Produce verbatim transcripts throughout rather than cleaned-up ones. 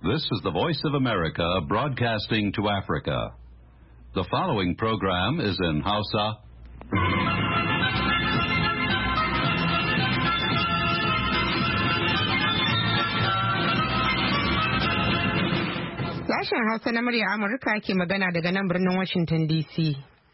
This is the Voice of America broadcasting to Africa. The following program is in Hausa. Sashen Hausa na murya Amurka ke magana daga nan birnin Washington D C.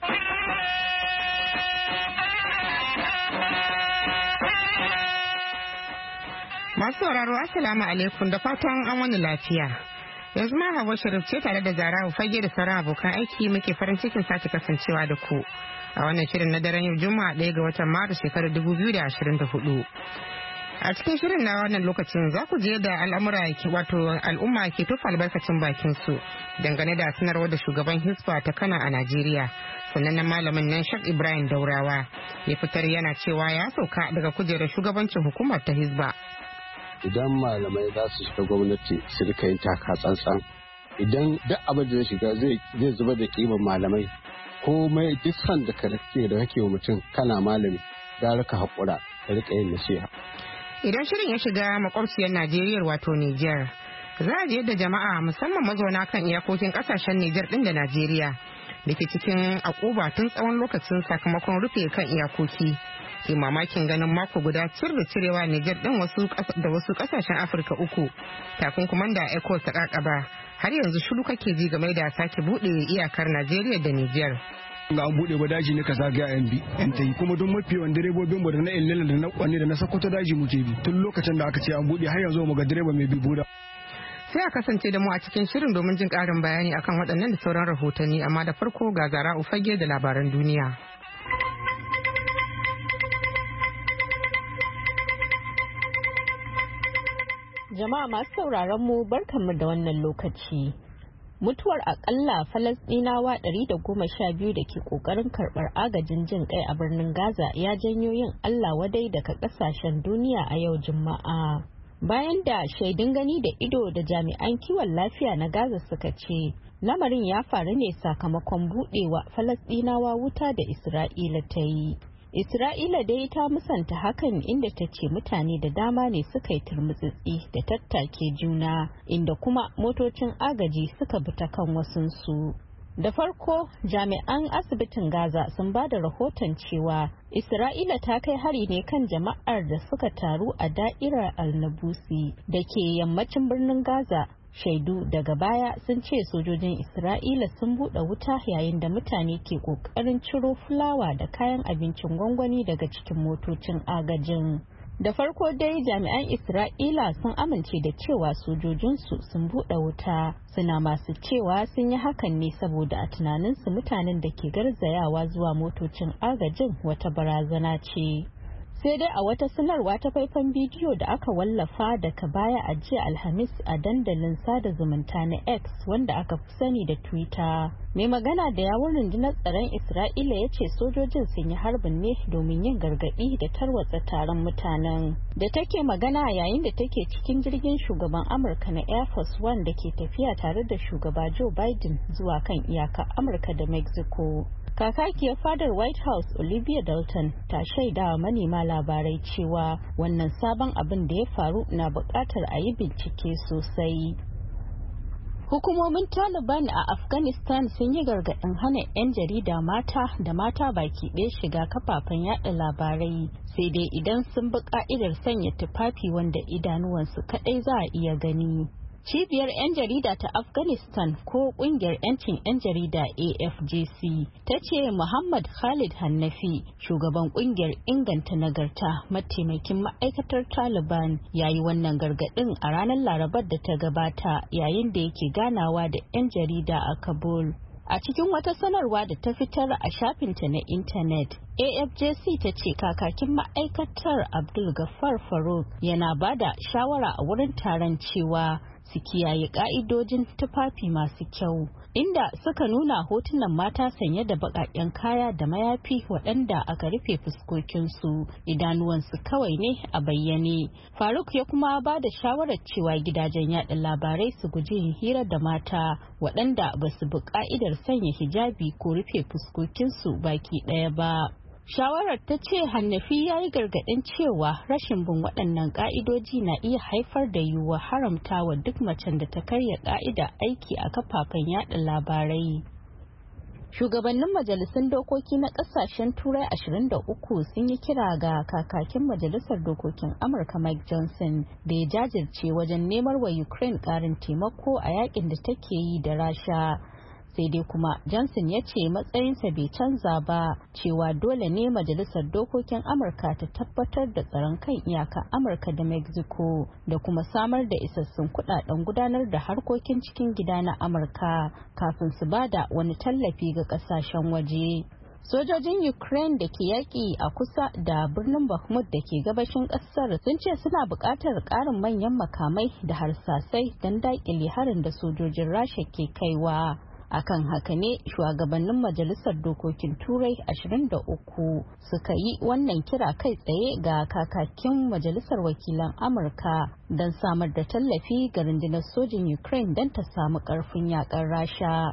Masu sauraro Assalamu alaikum da fatan an wani lafiya. Yanzu ma Hawwa Sharif ce tare da Zara Fage da sauran abokan aiki muke farin cikin sake kasancewa da ku a wannan shirin na daren yau Juma'a ɗaya ga watan Maris shekarar dubu biyu da ashirin da hudu. A cikin shirin na wannan lokacin za ku je da al'amura ke wato al'umma ke tofa albarkacin bakin su dangane da sanarwar da shugaban Hisba ta Kano a Najeriya. Sannan na malamin nan Sheikh Ibrahim Daurawa ya fitar yana cewa ya sauka daga kujerar shugabancin hukumar ta Hisba. Idan malamai za su shiga gwamnati su rika yin taka tsantsan, idan duk abin da zai shiga zai zuba da kimar malamai, komai duk san da ka rike da kake wa mutum kana malami gara ka haƙura ka rika yin nasiha. Idan shirin ya shiga makwabciyar Najeriya wato Nijar, za a je da jama'a musamman mazauna kan iyakokin kasashen Nijar din da Najeriya da ke cikin akuba tun tsawon lokacin sakamakon rufe kan iyakoki. Ke mamakin ganin mako guda cir da cirewa Nijar din wasu da wasu kasashen Afirka uku takunkuman da ECOWAS ta kakaba, har yanzu shiru kake ji game da sake bude iyakar Najeriya da Nijar. Ga an bude ba daji ne ka zagaya yan bi yan tayi kuma don mafi yawan direbobin mu da na illala da na kwanne da na Sokoto daji muke bi tun lokacin da aka ce an bude har yanzu mu ga direba mai bi buda. Sai a kasance da mu a cikin shirin domin jin karin bayani akan waɗannan da sauran rahotanni, amma da farko ga Zara Ufage da labaran duniya. Jama'a masu sauraron mu barkanmu da wannan lokaci. Mutuwar akalla Falasɗinawa ɗari da goma sha biyu da ke ƙoƙarin karɓar agajin jin kai a birnin Gaza ya janyo yin Allah wadai daga ƙasashen duniya a yau Juma'a. Bayan da shaidun gani da ido da jami'an kiwon lafiya na Gaza suka ce, lamarin ya faru ne sakamakon buɗewa Falasɗinawa wuta da Isra'ila ta yi. Isra'ila dai ta musanta hakan inda ta ce mutane da dama ne suka yi turmutsitsi da tattake juna, inda kuma motocin agaji suka bi ta kan wasunsu. Da farko jami'an asibitin Gaza sun ba da rahoton cewa Isra'ila ta kai hari ne kan jama'ar da suka taru a da'irar Al-Nabusi da ke yammacin birnin Gaza. Shaidu daga baya sun ce sojojin Isra'ila sun buɗe wuta yayin da mutane ke ƙoƙarin ciro fulawa da kayan abincin gwangwani daga cikin motocin agajin. Da farko dai jami'an Isra'ila sun amince da cewa sojojinsu sun buɗe wuta, suna masu cewa sun yi hakan ne saboda a tunaninsu mutanen da ke garzayawa zuwa motocin agajin wata barazana ce. Sai dai a wata sanarwa ta faifan bidiyo da aka wallafa daga baya a jiya Alhamis a dandalin sada zumunta na X wanda aka fi sani da Twitter, mai magana da yawun rundunar tsaron Isra'ila ya ce sojojin sun yi harbin ne domin yin gargaɗi da tarwatsa taron mutanen. Da take magana yayin da take cikin jirgin shugaban Amurka na Air Force One da ke tafiya tare da shugaba Joe Biden zuwa kan iyakar Amurka da Mexico. Kakakiyar fadar White House Olivia Dalton ta shaida wa manema labarai cewa wannan sabon abin da ya faru na buƙatar a yi bincike sosai. Hukumomin Taliban a Afghanistan sun yi gargaɗin hana 'yan jarida mata da mata baki ɗaya shiga kafafen yada labarai, sai dai idan sun bi ka'idar sanya tufafi wanda idanuwansu kaɗai za a iya gani. Cibiyar 'yan jarida ta Afghanistan ko kungiyar 'yancin 'yan jarida A F J C ta ce Muhammad Khalid Hannafi, shugaban kungiyar inganta nagarta mataimakin ma'aikatar Taliban, ya yi wannan gargadin a ranar Larabar da ta gabata yayin da yake ganawa da 'yan jarida a Kabul. A cikin wata sanarwa da ta fitar a shafinta na intanet, A F J C ta ce kakakin ma'aikatar Abdul Ghaffar Faruk yana bada shawara a wurin taron cewa su kiyaye ka'idojin tufafi masu kyau, inda suka nuna hotunan mata sanye da baƙaƙen kaya da mayafi waɗanda aka rufe fuskokinsu, idanuwansu kawai ne a bayyane. Faruk ya kuma ba da shawarar cewa gidajen yaɗa labarai su guji yin hira da mata waɗanda ba su bi ka'idar sanya hijabi ko rufe fuskokinsu baki ɗaya ba. Shawarar ta ce Hannafi ya yi gargaɗin cewa rashin bin waɗannan ƙa'idoji na iya haifar da yiwuwar haramta wa duk macen da ta karya ƙa'ida aiki a kafafen yada labarai. Shugabannin majalisun dokoki na ƙasashen Turai ashirin da uku sun yi kira ga kakakin majalisar dokokin Amurka Mike Johnson da ya jajirce wajen nemar wa Ukraine ƙarin taimako a yakin da take yi da Rasha. Sai dai kuma Johnson ya ce matsayinsa bai canza ba, cewa dole ne majalisar dokokin Amurka ta tabbatar da tsaron kan iyakar Amurka da Mexico da kuma samar da isassun kudaden gudanar da harkokin cikin gida na Amurka kafin su bada wani tallafi ga kasashen waje. Sojojin Ukraine da ke yaƙi a kusa da birnin Bakhmut da ke gabashin ƙasar sun ce suna buƙatar ƙarin manyan makamai da harsasai don daƙile harin da sojojin Rasha ke kaiwa. Akan haka ne shugabannin majalisar dokokin Turai ashirin da uku suka yi wannan kira kai tsaye ga kakakin majalisar wakilan Amurka don samar da tallafi ga rundunar sojin Ukraine don ta samu ƙarfin yakar Rasha.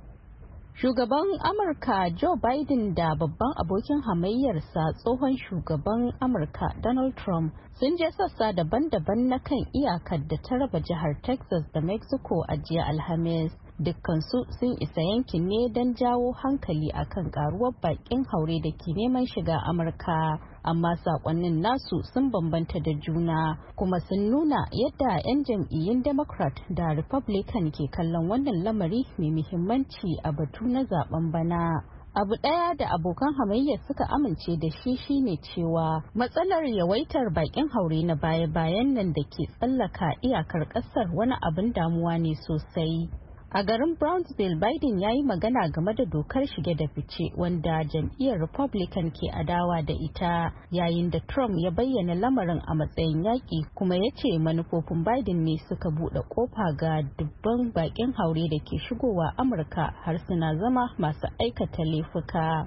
Shugaban Amurka Joe Biden da babban abokin hamayyarsa tsohon shugaban Amurka Donald Trump sun je sassa daban-daban na kan iyakar da ta raba jihar Texas da Mexico a jiya Alhamis. Dukkansu sun isa yankin ne don jawo hankali akan karuwar bakin haure da ke neman shiga Amurka, amma sakonnin nasu sun bambanta da juna kuma sun nuna yadda 'yan jam'iyyun Democrat da Republican ke kallon wannan lamari mai muhimmanci a batu na zaben bana. Abu ɗaya da abokan hamayya suka amince da shi shine cewa matsalar yawaitar bakin haure na baya-bayan nan da ke tsallaka iyakar ƙasar wani abin damuwa ne sosai. A garin Brownsville, Biden ya yi magana game da dokar shige da fice wanda jam'iyyar Republican ke adawa da ita, yayin da Trump ya bayyana lamarin a matsayin yaƙi kuma ya ce manufofin Biden ne suka buɗe ƙofa ga dubban baƙin haure da ke shigowa Amurka har suna zama masu aikata laifuka.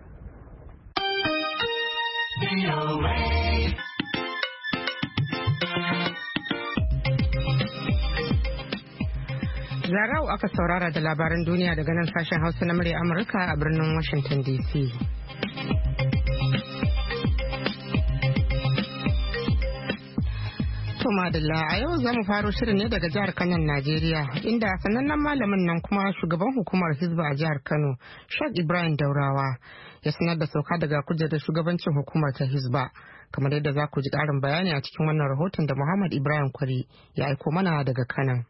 Zarau aka saurara da labaran duniya daga nan sashen Hausa na murya Amurka a birnin Washington D C. To madalla, a yau za mu faro shirin ne daga jihar Kano, Najeriya, inda sanannen malamin nan kuma shugaban hukumar Hizba a jihar Kano, Sheikh Ibrahim Daurawa, ya sanar da sauka daga kujerar shugabancin hukumar ta Hizba. Kamar yadda za ku ji ƙarin bayani a cikin wannan rahoton da Muhammad Ibrahim Kwari ya aiko mana daga Kano.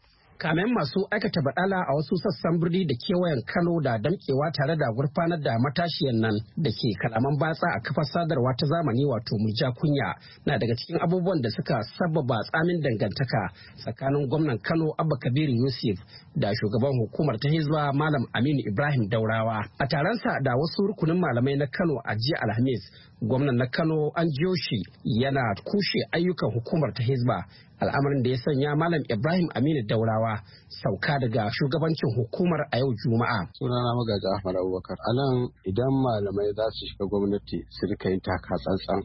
Kamen masu aikata badala a wasu sassan birni da kewayen Kano da damkewa tare da gurfanar da matashiyan nan da ke kalaman batsa a kafar sadarwa ta zamani wato murja kunya na daga cikin abubuwan da suka sababa tsamin dangantaka tsakanin gwamnan Kano Abba Kabir Yusuf da shugaban hukumar ta Hizba Malam Aminu Ibrahim Daurawa. A taronsa da wasu rukunin malamai na Kano a jiya Alhamis, gwamnan na Kano an jiyo shi yana kushe ayyukan hukumar ta Hizba, al'amarin da ya sanya Malam Ibrahim Aminu Daurawa sauka daga shugabancin hukumar a yau Juma'a. Sunana Magaji Ahmad Abubakar. A nan idan malamai za su shiga gwamnati su rika yin taka tsantsan.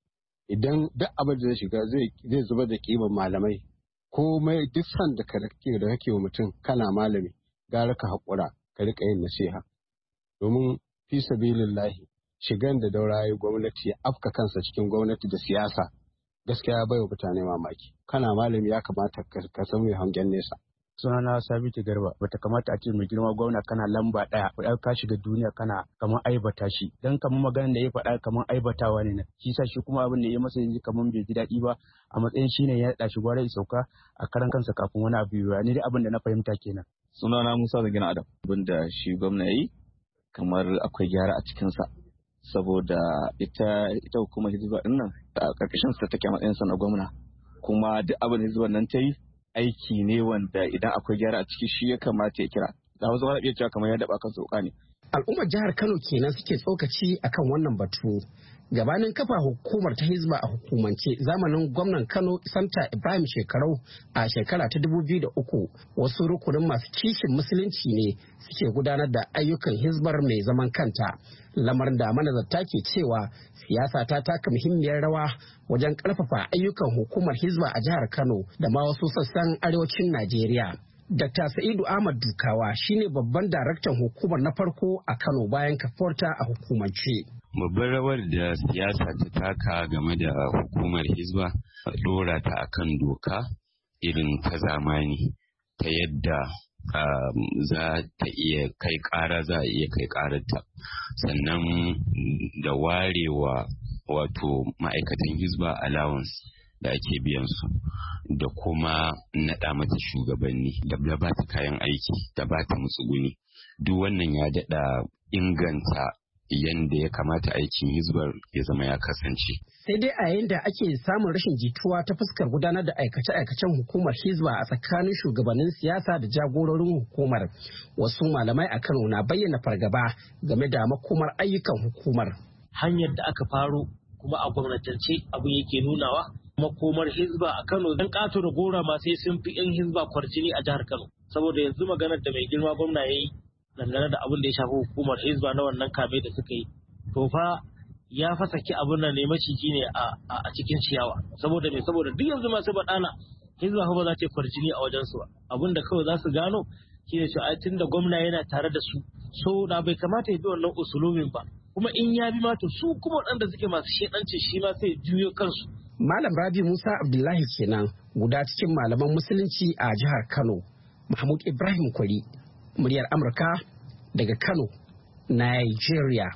Idan duk abin da zai shiga zai zuba da kiman malamai, komai duk san da kake da kake wa mutum kana malami, gara ka haƙura ka rika yin nasiha. Domin fi sabilillahi shigan da Daurawa ya gwamnati ya afka kansa cikin gwamnati da siyasa. Gaskiya bai wa mutane mamaki. Kana malami ya kamata ka san mai hangen nesa. Sunana Sabitu Garba, bata kamata a ce mai girma gwamna kana lamba ɗaya, ko ka shiga duniya kana kamar aibata shi, dan kamar maganar da ya faɗa kamar aibatawa ne nan. Shi sa shi kuma abin da ya masa yanzu kamar bai ji daɗi ba, a matsayin shi ne ya daɗa shi gwara ya sauka a karan kansa kafin wani abu yiwuwa. Ni dai abin da na fahimta kenan. Sunana Musa Zagina Adam, abin da shi gwamna yi kamar akwai gyara a cikinsa. Saboda ita ita hukumar Hizba din nan a karkashin sa take matsayin sa na gwamna, kuma duk abin da Hizba nan ta yi aiki ne wanda idan akwai gyara a ciki shi ya kamata ya kira. Da wasu wani iya cewa kamar ya daba kansa wuka ne. Al'ummar jihar Kano kenan suke tsokaci akan wannan batu. Gabanin kafa hukumar ta Hizba a hukumance zamanin gwamnan Kano Santa Ibrahim Shekarau a shekara ta dubu biyu da uku, wasu rukunin masu kishin musulunci ne suke gudanar da ayyukan Hizbar mai zaman kanta. Lamarin da manazarta ke cewa siyasa ta taka muhimmiyar rawa wajen karfafa ayyukan hukumar Hizba a jihar Kano da ma wasu sassan arewacin Najeriya. Dakta Sa'idu Ahmad Dukawa shine babban daraktan hukumar na farko a Kano bayan kafuwarta a hukumance. babbar rawar da siyasa ta taka game da hukumar Hizba dora ta akan doka irin ta zamani ta yadda um, za ta iya kai ƙara za a iya kai ƙararta sannan da warewa wato ma'aikatan Hizba allowance da ake biyan su da kuma naɗa mata shugabanni da ba ta kayan aiki da ba ta mutsuguni duk wannan ya daɗa inganta yadda ya kamata aikin Hizbar ya zama ya kasance. Sai dai a yayin da ake samun rashin jituwa ta fuskar gudanar da aikace-aikacen hukumar Hizba a tsakanin shugabannin siyasa da jagororin hukumar, wasu malamai a Kano na bayyana fargaba game da makomar ayyukan hukumar. Hanyar da aka faro kuma a gwamnatance abin yake nunawa makomar Hizba a Kano dan ƙato da gora ma sai sun fi 'yan Hizba kwarjini a jihar Kano, saboda yanzu maganar da mai girma gwamna ya yi dangane da abin da ya shafi hukumar Hizba na wannan kame da suka yi, to fa ya fa saki abin nan ne maciji ne a cikin ciyawa, saboda me saboda duk yanzu masu baɗala Hizba fa ba za ta kwarjini a wajen su ba, abin da kawai za su gano shine cewa ai tunda gwamna yana tare da su so da bai kamata ya bi wannan usulumin ba, kuma in ya bi ma to su kuma waɗanda suke masu shedanci shi ma sai juyo kansu. Malam Rabi Musa Abdullahi kenan guda cikin malaman musulunci a jihar Kano. Mahmud Ibrahim Kwari, muryar Amurka daga Kano, Nigeria.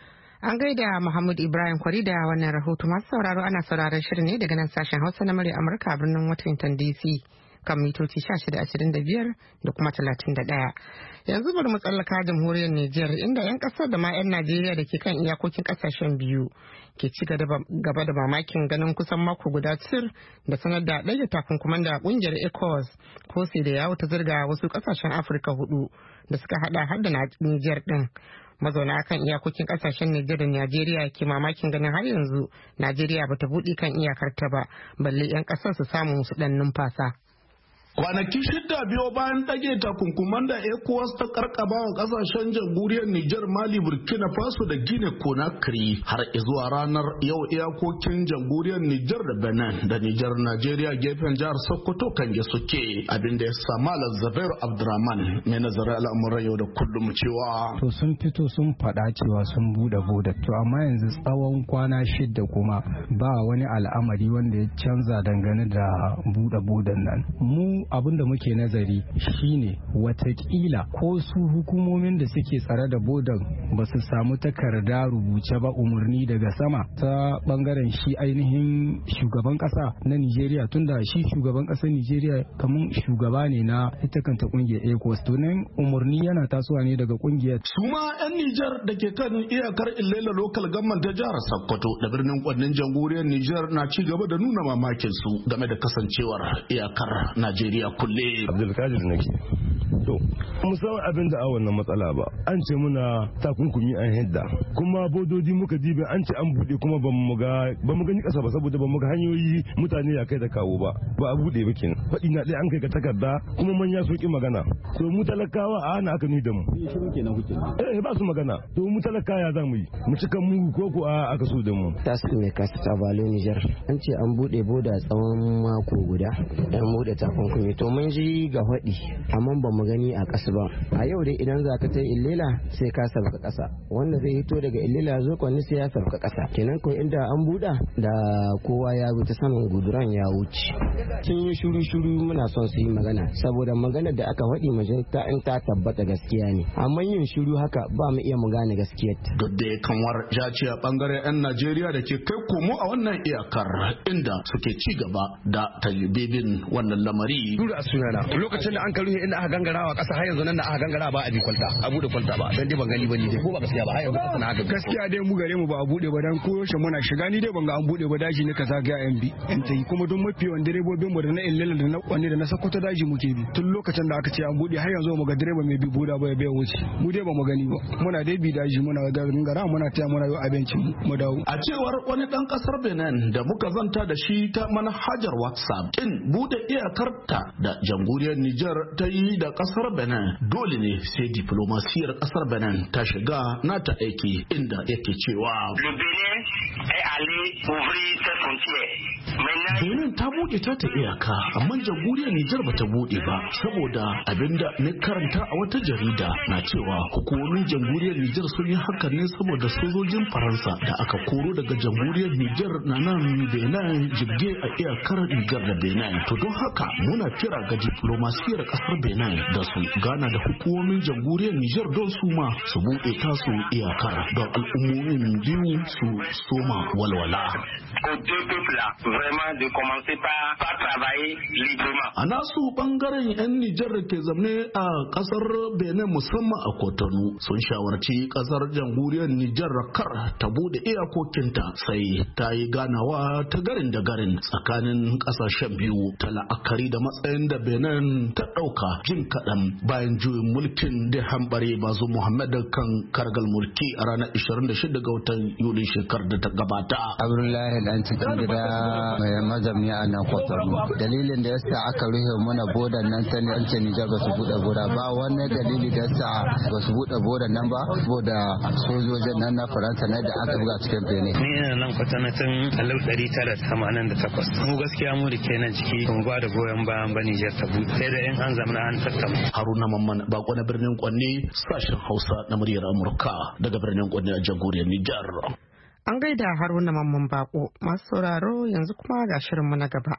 An gaida Muhammad Ibrahim Kwari da wannan rahoto. Masu sauraro ana sauraron shirin ne daga nan sashen Hausa na muryar Amurka a birnin Washington D C kan mitoci shida ashirin da biyar da kuma talatin da ɗaya. Yanzu bari mu tsallaka jamhuriyar Nijar inda 'yan ƙasar da ma 'yan Najeriya da ke kan iyakokin ƙasashen biyu ke ci gaba da mamakin ganin kusan mako guda cir da sanar da ɗaya takunkuman da ƙungiyar ECOWAS ko sai da yawo ta zirga wasu ƙasashen Afirka hudu da suka hada har da Nijar ɗin. Mazauna kan iyakokin ƙasashen Nijar da Najeriya ke mamakin ganin har yanzu Najeriya bata buɗe kan iyakarta ba, balle 'yan ƙasar su samu su ɗan numfasa. Kwanaki shida biyo bayan ɗage takunkuman da ECOWAS ta karkaba wa ƙasashen jamhuriyar Nijar, Mali, Burkina Faso da Guinea Conakry har zuwa ranar yau iyakokin jamhuriyar Nijar da Benin da Nijar Najeriya gefen jihar Sokoto kan ya suke, abinda ya sa Malam Zabairu Abdurrahman mai nazarin al'amuran yau da kullum cewa. To sun fito sun faɗa cewa sun buɗe boda, to amma yanzu tsawon kwana shida kuma ba wani al'amari wanda ya canza dangane da buɗe bodan nan. Mu abin da muke nazari shine watakila ko su hukumomin da suke tsare da bodan ba su samu takarda rubuce ba umarni daga sama ta bangaren shi ainihin shugaban kasa na Nigeria, tunda shi shugaban kasar Nigeria kamar shugaba ne na ita kanta kungiyar ECOWAS, to nan umarni yana tasowa ne daga kungiyar. Su ma 'yan Nijar da ke kan iyakar Ilela Local Government ta jihar Sokoto da birnin Kwannin jamhuriyar Nijar na ci gaba da nuna mamakin su game da kasancewar iyakar Najeriya ya kulle. Abdulkadir nake. To, mu san abin da a wannan matsala ba. An ce muna takunkumi an hidda. Kuma bodoji muka dibe an ce an bude kuma ba mu ga ba mu gani kasa ba saboda ba mu ga hanyoyi mutane ya kai da kawo ba. Ba a bude ba kenan. Fadi na dai an kai ga takarda kuma manya sun ki magana. To mu talakawa a ana aka ni da mu. Shiru kenan kuke. Eh ba su magana. To mu talakawa za mu yi. Mu cika mu ko ko a aka so da mu. Tasu mai kasa ta Balo Niger. An ce an bude boda tsawon mako guda. An bude takunkumi. To mun ji ga faɗi amma ba mu gani a ƙasa ba. A yau dai idan za ka ta Ilela sai ka sabka ƙasa, wanda zai hito daga Ilela zo Kwanni sai ya sabka ƙasa. Kenan ko inda an buɗa da kowa ya bi ta saman guduran ya wuce. Sun yi shuru shuru muna son su yi magana saboda maganar da aka faɗi mu ta in ta tabbata gaskiya ne. Amma yin shuru haka ba mu iya mu gane gaskiyar. Duk da kanwar jaci a bangaren 'yan Najeriya da ke kai komo a wannan iyakar inda suke ci gaba da talibibin wannan lamari. Dura sunana lokacin da an karu inda aka gangarawa kasa har yanzu nan da aka gangara ba a bi kwalta a bude kwalta ba dan dai ban gani bane dai ko ba gaskiya ba har yanzu kasa na haka gaskiya dai mu gare mu ba a bude ba dan koyaushe muna shiga ni dai ban ga an bude ba daji ne kaza ga M B in tai kuma don mafi yawan direbobin mu da na Illala da na Kwanni da na Sokoto daji muke bi tun lokacin da aka ce an bude har yanzu mu ga direba mai bi boda ba ya bai wuce mu dai ba mu gani ba muna dai bi daji muna gangara muna taya muna yau abincin mu dawo. A cewar wani dan kasar Benin da muka zanta da shi ta manhajar WhatsApp kin bude iyakarta da jamhuriyar Nijar ta yi da kasar Benin dole ne sai diplomasiyar kasar Benin ta shiga nata aiki inda yake cewa Le Benin est allé Benin ta buɗe ta ta iyaka, amma jamhuriyar Nijar ba ta buɗe ba, saboda abinda na karanta a wata jarida na cewa hukumomin jamhuriyar Nijar sun yi hakan ne saboda sojojin Faransa da aka koro daga jamhuriyar Nijar na nan Benin jibge a iyakar Nijar da Benin. To don haka muna kira ga diplomasiyar kasar Benin da su gana da hukumomin jamhuriyar Nijar don su ma su buɗe tasu iyakar don al'ummomin biyu su soma walwala. A nasu bangaren 'yan Nijar da ke zamne a kasar Benin musamman a Kotonu sun shawarci kasar jamhuriyar Nijar kar ta bude iyakokinta sai ta yi ganawa ta garin da garin tsakanin kasashen biyu ta la'akari da matsayin da Benin ta ɗauka jin kaɗan bayan juyin mulkin da hambare bazu Muhammad kan kargal mulki a ranar ishirin da shida ga watan Yuli shekarar da ta gabata. Abdullahi dan cikin gida mai mazamni a nan Kotonu. Dalilin da yasa aka rufe mana bodan nan ta ne an ce Nijar ba su bude boda ba, wani dalili da yasa ba su bude bodan nan ba saboda sojojin nan na Faransa ne da aka buga cikin Benin. Ni ina nan Kotonu tun alif ɗari tara da tamanin da takwas. Mu gaskiya mu da kenan ciki mu ba da goyon bayan ba Nijar ta bude sai da in an zamana an tattauna. Haruna Mamman bako na birnin Kwanne, sashen Hausa na muryar Amurka daga birnin Kwanne a jamhuriyar Nijar. An gaida Haruna Mamman bako. Masu sauraro yanzu kuma ga shirinmu na gaba.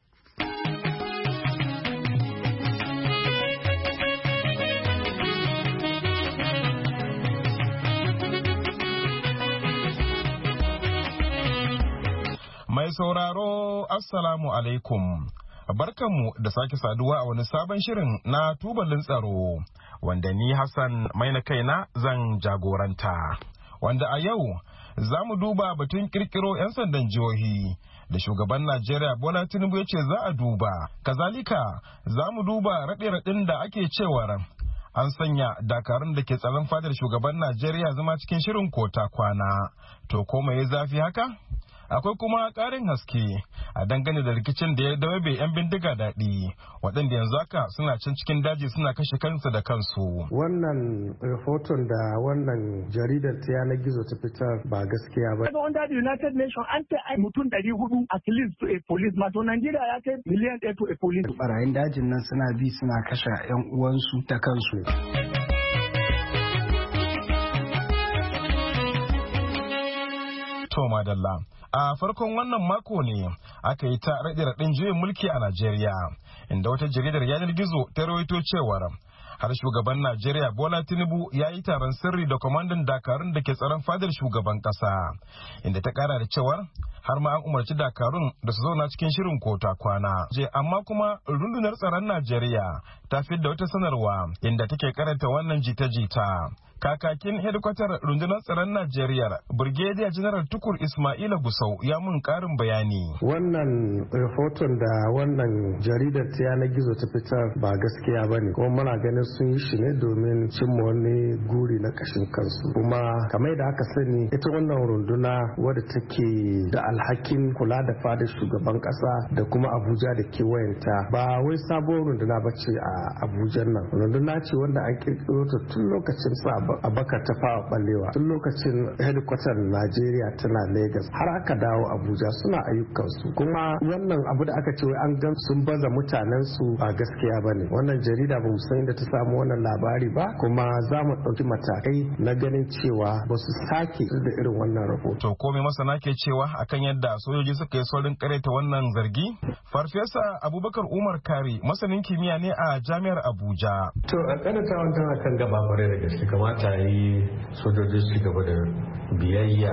Mai sauraro Assalamu alaikum. Barkanmu da sake saduwa a wani sabon shirin na tubalin tsaro wanda ni Hassan mai na kaina zan jagoranta. Wanda a yau za mu duba batun kirkiro 'yan sandan jihohi da shugaban Najeriya Bola Tinubu ya ce za a duba. Kazalika za mu duba raɗe-raɗin da ake cewar an sanya dakarun da ke tsaron fadar shugaban Najeriya zama cikin shirin kota kwana. To ko mai zafi haka? Akwai kuma ƙarin haske a dangane da rikicin da ya dawabe 'yan bindiga daɗi waɗanda yanzu haka suna can cikin daji suna kashe kansu da kansu. Wannan rahoton da wannan jaridar ta yanar gizo ta fitar ba gaskiya ba. Daga under the United Nations an ce ai mutum ɗari hudu at least to a police ma to Najeriya ya kai miliyan ɗaya to a police. Barayin dajin nan suna bi suna kashe 'yan uwansu da kansu. To madalla. A farkon wannan mako ne aka yi ta raɗe-raɗin juyin mulki a Najeriya, inda wata jaridar yanar gizo ta rawaito cewar har shugaban Najeriya Bola Tinubu ya yi taron sirri da kwamandan dakarun da ke tsaron fadar shugaban ƙasa, inda ta ƙara da cewar har ma an umarci dakarun da su zauna cikin shirin kota kwana. Je amma kuma rundunar tsaron Najeriya ta fidda wata sanarwa inda take karanta wannan jita-jita. Kakakin hedikwatar rundunar tsaron Najeriya, Brigadier General Tukur Ismaila Gusau ya mun karin bayani. Wannan rahoton da wannan jaridar ta yanar gizo ta fitar ba gaskiya ba ne, kuma muna ganin sun yi shi ne domin cimma wani guri na kashin kansu. Kuma kamar da aka sani ita wannan runduna wadda take da alhakin kula da fadar shugaban kasa da kuma Abuja da kewayenta ba wai sabon runduna ba ce a Abuja nan. Runduna ce wanda an kirkiro ta tun lokacin sa Abubakar ta fawa ballewa tun lokacin hedikwatar Najeriya tana Lagos har aka dawo Abuja suna ayyukansu. Kuma wannan abu da aka ce wai an gan sun baza mutanen su ba gaskiya ba ne. Wannan jarida ba mu san inda ta samu wannan labari ba, kuma za mu ɗauki matakai na ganin cewa ba su sake da irin wannan rahoto. To ko me masana ke cewa akan yadda sojoji suka yi saurin kareta wannan zargi? Farfesa Abubakar Umar Kari masanin kimiyya ne a Jami'ar Abuja. To a karatawan tana kan gaba kwarai da gaske, kamata ta yi sojoji su gaba da biyayya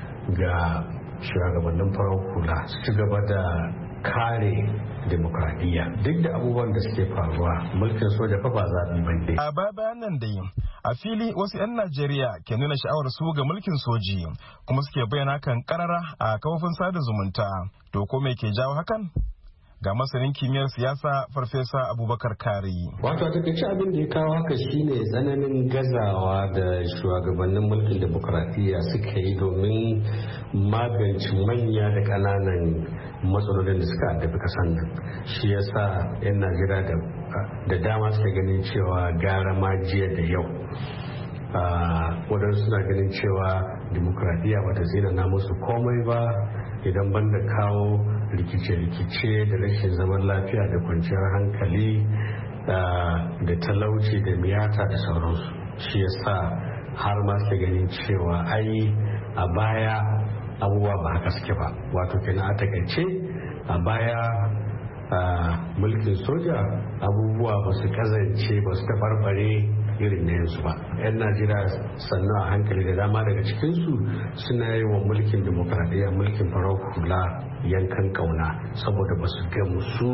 ga shugabannin farar hula, su gaba da kare demokradiyya duk da abubuwan da suke faruwa. Mulkin soja fa ba zaɓi ba ne. A baya bayan nan dai a fili wasu 'yan Najeriya ke nuna sha'awar su ga mulkin soji kuma suke bayyana kan karara a kafofin sada zumunta. To ko me ke jawo hakan? Ga masanin kimiyyar siyasa Farfesa Abubakar Kari. Wato ta kace abin da ya kawo haka shine tsananin gazawa da shugabannin mulkin demokradiyya suka yi domin magance manya da ƙananan matsalolin da suka addabi kasan nan. Shi yasa 'yan Najeriya da dama suka ganin cewa gara ma jiya da yau. Wadansu suna ganin cewa demokradiyya bata zina na musu komai ba, idan banda kawo rikice-rikice da rashin zaman lafiya da kwanciyar hankali da talauci da miyata da sauransu. Shi yasa har ma su ganin cewa ai a baya abubuwa ba haka suke ba. Wato kenan a takaice a baya mulkin soja abubuwa ba su kazance ba su tabarbare irin na yanzu ba. 'Yan Najeriya sannan a hankali da dama daga cikinsu suna yi wa mulkin demokradiyya mulkin farar hula yankan kauna saboda ba su gamsu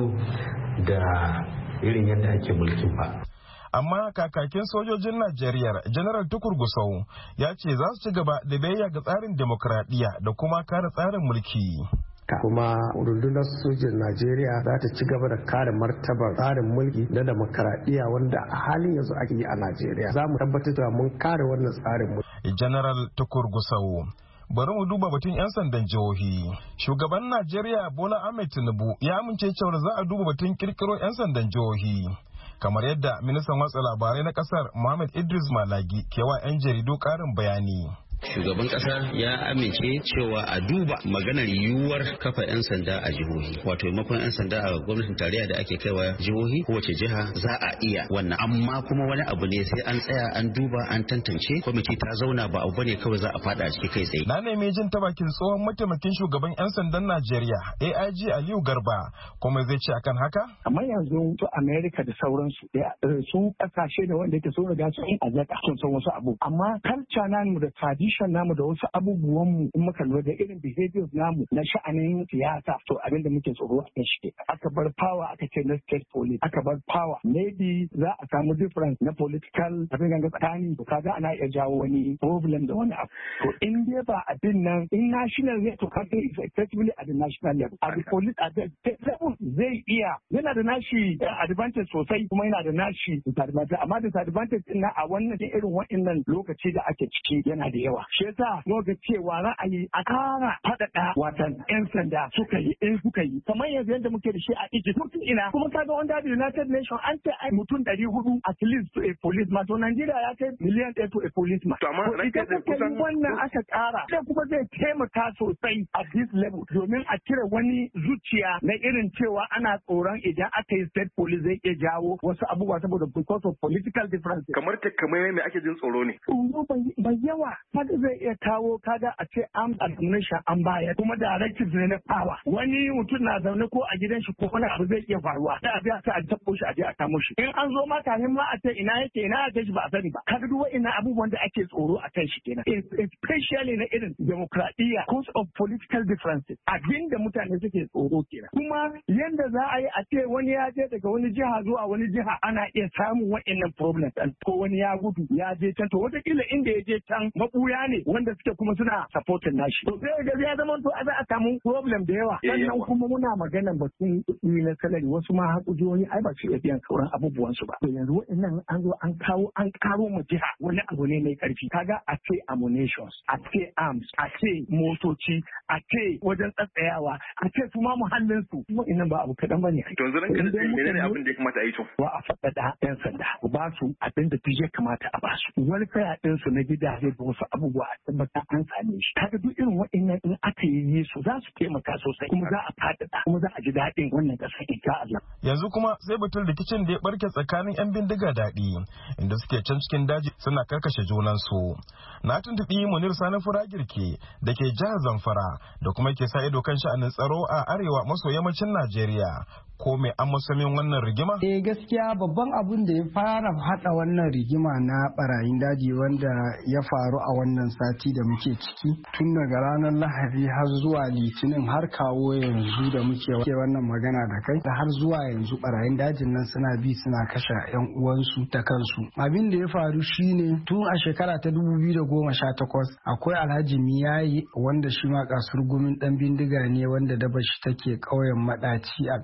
da irin yadda ake mulkin ba. Amma kakakin sojojin Najeriya General Tukur Gusau ya ce za su ci gaba da biyayya ga tsarin demokradiyya da kuma kare tsarin mulki. Kuma rundunar sojin Najeriya za ta ci gaba da kare martabar tsarin mulki na demokaradiyya wanda a halin yanzu ake yi a Najeriya. Za mu tabbatar da mun kare wannan tsarin mulki. General Tukur Gusau. Bari mu duba batun 'yan sandan jihohi. Shugaban Najeriya Bola Ahmed Tinubu ya amince cewa za a duba batun kirkiro 'yan sandan jihohi. Kamar yadda ministan watsa labarai na kasar Muhammad Idris Malagi ke wa 'yan jaridu karin bayani. Shugaban kasa ya amince cewa a duba maganar yiwuwar kafa 'yan sanda a jihohi, wato maimakon 'yan sanda a gwamnatin tarayya da ake kaiwa jihohi, kowace jiha za a iya wannan, amma kuma wani abu ne sai an tsaya an duba an tantance, kwamiti ta zauna, ba abu bane kawai za a fada a ciki kai tsaye. Na nemi jin ta bakin tsohon mataimakin shugaban 'yan sandan Najeriya A I G Aliyu Garba kuma zai ce akan haka. Amma yanzu su America da sauransu su kasashe da wanda yake so riga sun azaka sun san wasu abu, amma culture namu da tradition namu da wasu abubuwan mu in muka lura da irin behaviors namu na sha'anin siyasa, to abin da muke tsoro a shi aka bar power aka ce na state police, aka bar power maybe za a samu difference na political abin ganga tsakani, to kaga ana iya jawo wani problem da wani abu. To in dai ba abin nan in national ne to kaga is effectively at the national level, at the police at the state level zai iya yana da nashi advantage sosai kuma yana da nashi disadvantage, amma disadvantage din na a wannan irin wa'annan lokaci da ake ciki yana da yawa. Shi yasa ga cewa ra'ayi a kara faɗaɗa watan 'yan sanda suka yi in suka yi kamar yanzu yadda muke da shi a Egypt mutum ina kuma kaga wanda da United Nations an ce ai mutum ɗari hudu at least to a policeman, to Nigeria ya kai miliyan ɗaya to a policeman. To idan aka yi wannan aka kara sai kuma zai taimaka sosai at this level domin a cire wani zuciya na irin cewa ana tsoron idan aka yi state police zai iya jawo wasu abubuwa saboda because of political differences. Kamar ta kamar me ake jin tsoro ne? Tsoro bai yawa. Haka zai iya kawo kaga a ce an administration an bayar kuma directives ne na power. Wani mutum na zaune ko a gidan shi ko wani abu zai iya faruwa. Sai a je a a tabo shi a je a kamo shi. In an zo ma kafin ma a ce ina yake ina ake shi ba a sani ba. Kaga duk wa'annan abubuwan da ake tsoro a kan shi kenan. Especially na irin demokradiyya cause of political differences. Abin da mutane suke tsoro kenan. Kuma yanda za a yi a ce wani ya je daga wani jiha zuwa wani jiha ana iya samun wa'annan problems. Ko wani ya gudu ya je can to wataƙila inda ya je can mabuya ne wanda suke kuma suna supporting nashi. To sai ga ya zama to za a samu problem da yawa. Sannan kuma muna maganan batun kuɗi na salari wasu ma haƙujiyoyi ai ba su iya biyan sauran abubuwan su ba. To yanzu wa'annan an zo an kawo an karo mu jiha wani abu ne mai ƙarfi. Kaga a ce ammunitions, a ce arms, a ce motoci, a ce wajen tsatsayawa, a ce su ma muhallin su. Wa'annan ba abu kaɗan ba ne. To yanzu ranka da menene abin da ya kamata a yi to? Wa a faɗaɗa 'yan sanda ku ba su abin da duk ya kamata a ba su. Wani kaya ɗinsu na gidaje da wasu abubuwa a tabbata an same shi. Kaga duk irin waɗannan in aka yi su za su taimaka sosai kuma za a faɗaɗa kuma za a ji daɗin wannan ƙasar insha Allah. Yanzu kuma sai batun rikicin da ya barke tsakanin 'yan bindiga daɗi inda suke can cikin daji suna karkashe junansu. Na tuntuɓi Munir Sani Furagirke da ke jihar Zamfara da kuma ke sa ido kan sha'anin tsaro a arewa maso yammacin Najeriya. Ko mai an musamman wannan rigima? Eh gaskiya babban abin da ya fara hada wannan rigima na barayin daji wanda ya faru a wannan sati da muke ciki tun daga ranar Lahadi har zuwa Litinin har kawo yanzu da muke wannan magana da kai da har zuwa yanzu barayin dajin nan suna bi suna kashe yan uwansu da kansu. Abin da ya faru shine tun a shekara ta dubu biyu da goma sha takwas akwai Alhaji Miyayi wanda shi ma kasurgumin dan bindiga ne wanda daba shi take ƙauyen Madaci a karamar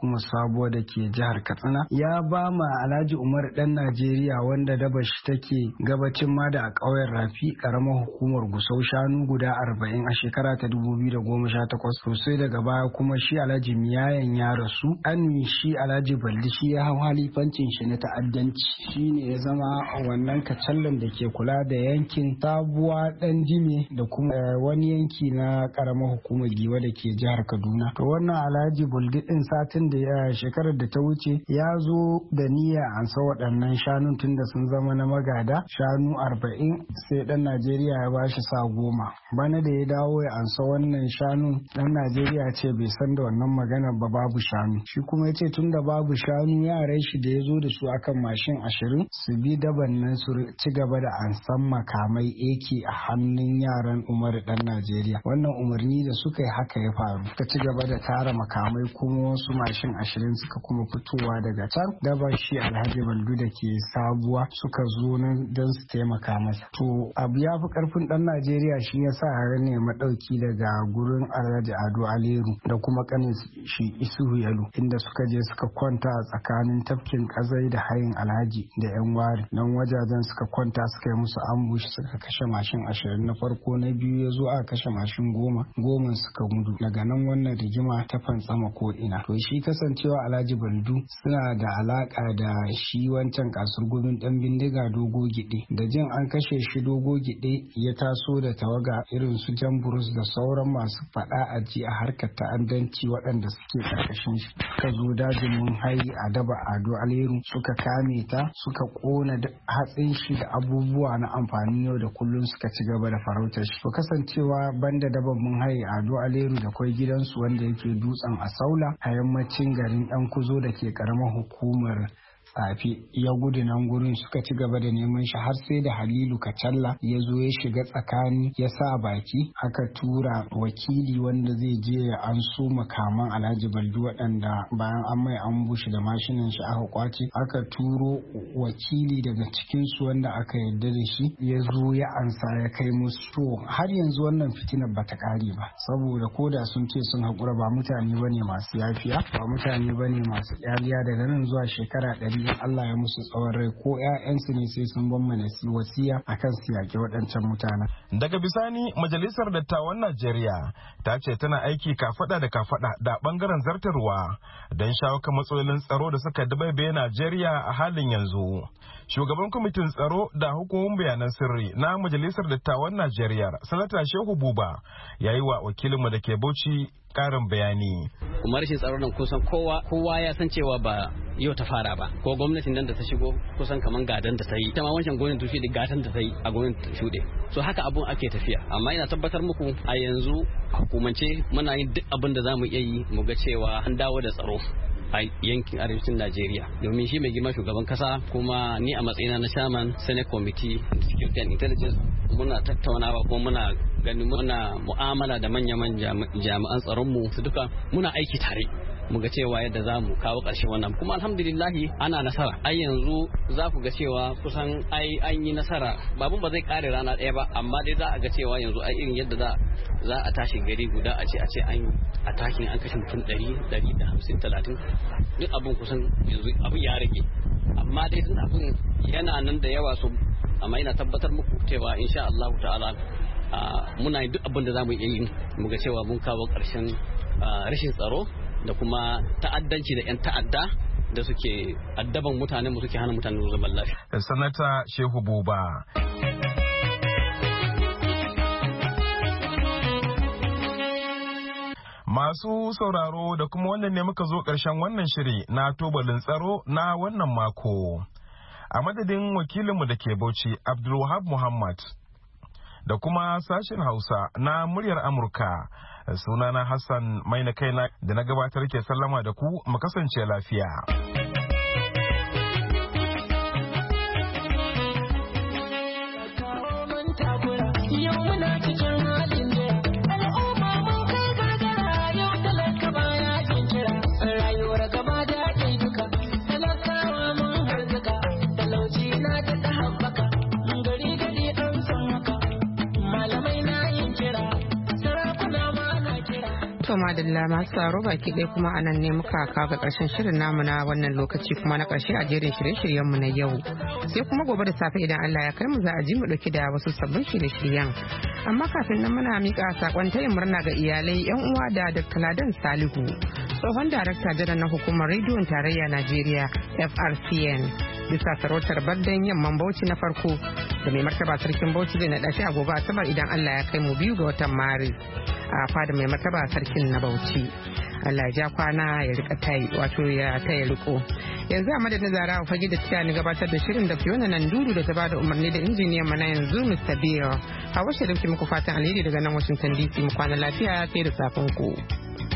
hukumar Sabuwa da ke jihar Katsina ya ba ma Alhaji Umar dan Najeriya wanda daba shi take gabacin ma da a ƙauyen Rafi karamar hukumar Gusau shanu guda arba'in a shekara ta dubu biyu da goma sha takwas. Sosai daga baya kuma shi Alhaji Miyayan ya rasu. An shi Alhaji Balli shi ya hau halifancin shi na ta'addanci. Shi ne ya zama wannan kacallan da ke kula da yankin Sabuwa dan Jime da kuma wani yanki na karamar hukumar Giwa da ke jihar Kaduna. To wannan Alhaji Buldi din satin da ya shekarar da ta wuce ya zo da niyya an sa waɗannan shanun tunda sun zama na magada shanu arba'in sai dan Najeriya ya bashi sa goma. Bana da ya dawo ya ansa wannan shanun dan Najeriya ce bai san da wannan magana ba babu shanu. Shi kuma ya ce tunda babu shanu yaran shi da ya zo da su akan mashin ashirin su bi daban nan su ci gaba da ansan makamai A K a hannun yaran Umar dan Najeriya. Wannan umarni da suka yi haka ya faru. Suka ci gaba da tara makamai kuma wasu mashin ashirin suka kuma fitowa daga can daba shi Alhaji Baldu da ke Sabuwa suka zo nan don su taimaka masa. To abu ya fi karfin dan Najeriya shi ya sa har ne madauki daga gurin Alhaji Ado Aleru da kuma kanin shi Isuhu Yalo inda suka je suka kwanta a tsakanin tafkin Kazai da hayin Alhaji da yan wari. Nan wajajen suka kwanta suka yi musu ambush suka kashe mashin ashirin na farko na biyu ya zo aka kashe mashin goma goma suka gudu daga nan wannan rigima ta fantsama ko ina. To shi kasancewa Alhaji Baldu suna da alaka da shi wancan kasur gudun dan bindiga Dogo Gide da jin an kashe shi Dogo Gide ya taso da tawaga irin su Jamburus da sauran masu fada a ji a harkar ta'addanci waɗanda suke karkashin shi suka zo dajin mun hayi a daba Ado Aleru suka kame ta suka kona hatsin shi da abubuwa na amfani yau da kullum suka ci gaba da farautar shi. To kasancewa banda daban mun hayi Ado Aleru da kwai gidansu wanda yake dutsen a Saula a yammacin garin Dan Kuzo da ke karamar hukumar Tsafi ya gudu nan gurin suka ci gaba da neman shi har sai da Halilu Kacalla ya zo ya shiga tsakani ya sa baki aka tura wakili wanda zai je ya anso makaman Alhaji Baldu waɗanda bayan an mai an bushi da mashinin shi aka kwace aka turo wakili daga cikin su wanda aka yarda da shi ya zo ya ansa ya kai musu. To har yanzu wannan fitinar bata kare ba saboda koda sun ce sun haƙura ba mutane bane masu yafiya ba mutane bane masu yaliya daga nan zuwa shekara ɗari Allah ya musu tsawon rai ko ƴaƴansu ne sai sun ban mana wasiya akan su yaƙi waɗancan mutanen. Daga bisani majalisar dattawan Najeriya ta ce tana aiki kafada da kafada da bangaren zartarwa don shawo kan matsalolin tsaro da suka dabaibaye Najeriya a halin yanzu. Shugaban kwamitin tsaro da hukumomin bayanan sirri na majalisar dattawan Najeriya, Sanata Shehu Buba, ya yi wa wakilinmu da ke Bauchi karin bayani. Kuma rashin tsaro nan kusan kowa kowa ya san cewa ba yau ta fara ba. Ko gwamnatin nan da ta shigo kusan kaman gadan da ta yi. Ita ma wancan gwamnatin tushe da gatan da ta yi a gwamnatin ta shuɗe. So haka abun ake tafiya. Amma ina tabbatar muku a yanzu hukumance muna yin duk abin da za mu iya yi mu ga cewa an dawo da tsaro a yankin arewacin Najeriya domin shi mai girma shugaban kasa kuma ni a matsayina na chairman Senate Committee Security and Intelligence muna tattaunawa kuma muna ganin muna mu'amala da manyan jami'an tsaron mu su duka muna aiki tare mu ga cewa yadda za mu kawo ƙarshen wannan kuma alhamdulillahi ana nasara ai yanzu za ku ga cewa kusan ai an yi nasara babun ba zai kare rana ɗaya ba amma dai za a ga cewa yanzu ai irin yadda za za a tashi gari guda a ce a ce an a takin an kashe mutum ɗari ɗari da hamsin talatin duk abun kusan yanzu abu ya rage amma dai tun abun yana nan da yawa so amma ina tabbatar muku cewa insha Allah ta'ala muna yin duk abin da za mu iya yi mu ga cewa mun kawo ƙarshen rashin tsaro da kuma ta'addanci da 'yan ta'adda da suke addaban mutanen mu suke hana mutanen zaman lafiya. Sanata Shehu Buba. Masu sauraro da kuma wannan ne muka zo ƙarshen wannan shiri na tubalin tsaro na wannan mako. A madadin wakilinmu da ke Bauchi Abdulwahab Muhammad da kuma sashen Hausa na muryar Amurka. Sunana Hassan Maina Kaina da na gabatar ke sallama da ku mu kasance lafiya. To madalla masu tsaro baki ɗaya kuma anan ne muka kawo ga ƙarshen shirin namu na wannan lokaci kuma na ƙarshe a jerin shirye-shiryenmu na yau. Sai kuma gobe da safe idan Allah ya kai mu za a ji mu ɗauki da wasu sabbin shirye-shiryen. Amma kafin nan muna miƙa saƙon tayin murna ga iyalai 'yan uwa da Dakta Ladan Salihu, tsohon darakta janar na hukumar rediyon tarayya Najeriya F R C N. Bisa sarautar bardan yamman Bauchi na farko da mai martaba sarkin Bauchi zai naɗa shi a gobe Asabar idan Allah ya kai mu biyu ga watan Maris a fada mai martaba sarkin na Bauchi. Allah ya ja kwana ya rika tai wato ya taya riko. Yanzu a madadin Zara fage da tiya ni gabatar da shirin da Fiona nan dudu da ta bada umarni da injiniyan mana yanzu Mister Bill. Hawa Sharif muku fatan alheri daga nan Washington D C mu kwana lafiya sai da safin ku.